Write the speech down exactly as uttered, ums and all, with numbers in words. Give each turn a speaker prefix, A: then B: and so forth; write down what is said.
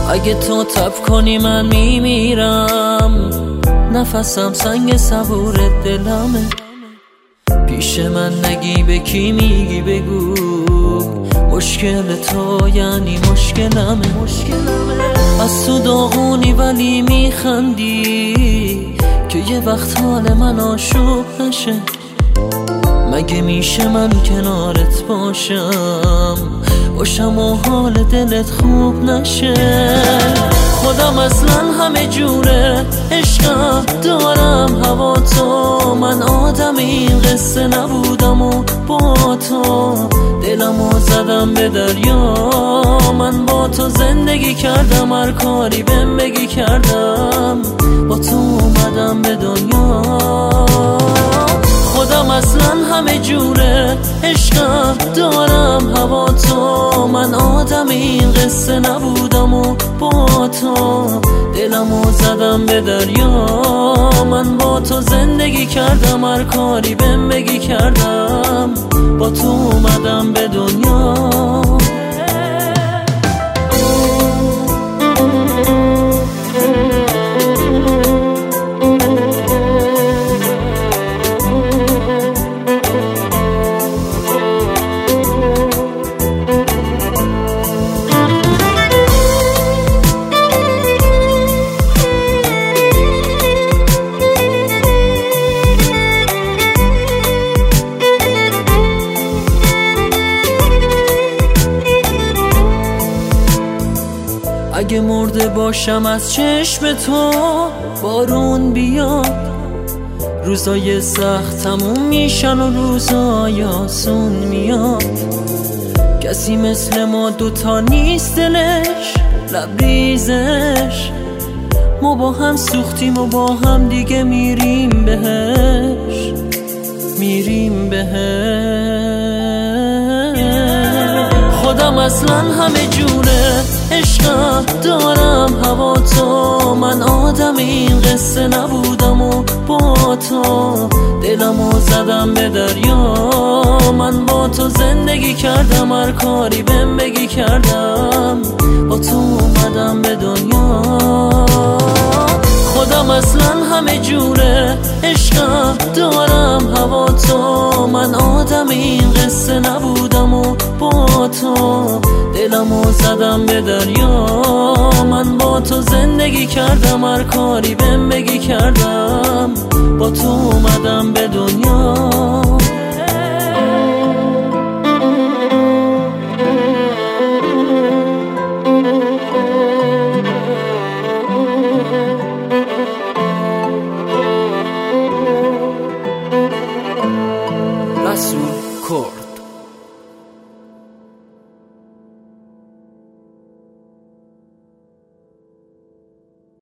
A: اگه تو تب کنی من میمیرم، نفسم سنگ صبور دلمه. پیش من نگی به کی میگی بگو، مشکل تو یعنی مشکلمه. از تو داغونی ولی میخندی که یه وقت حال من آشوب نشه. مگه میشه من کنارت باشم باشم و حال دلت خوب نشه؟ خودم اصلا همه جوره، عشقم دارم هوا تو. من آدم این قصه نبودم و با تو دلمو زدم به دریا. من با تو زندگی کردم، هر کاری بهم بگی کردم، با تو اومدم به دنیا. خودم اصلا همه جوره، عشقم دارم هوا تو. من آدم این قصه نبودم و با تو دلمو زدم به دریا. من با تو زندگی کردم، هر کاری بهم بگی کردم، با تو اومدم به دنیا. اگه مرده باشم از چشم تو بارون بیاد، روزای سخت تموم میشن و روزای آسون میاد. کسی مثل ما دوتا نیست دلش لبریزش، ما با هم سوختیم و با هم دیگه میریم بهش، میریم بهش. خودم اصلا همه جوره، عشقم دارم هوا تو. من آدم این قصه نبودم و با تو دلمو زدم به دریا. من با تو زندگی کردم، هر کاری بهم بگی کردم، با تو اومدم به دنیا. خودم اصلا همه جوره، عشقم دارم هوا تو. من آدم این قصه نبودم و با تو دلمو زدم به دریا. من با تو زندگی کردم، هر کاری بهم بگی کردم، با تو اومدم به دنیا. رسول کرد.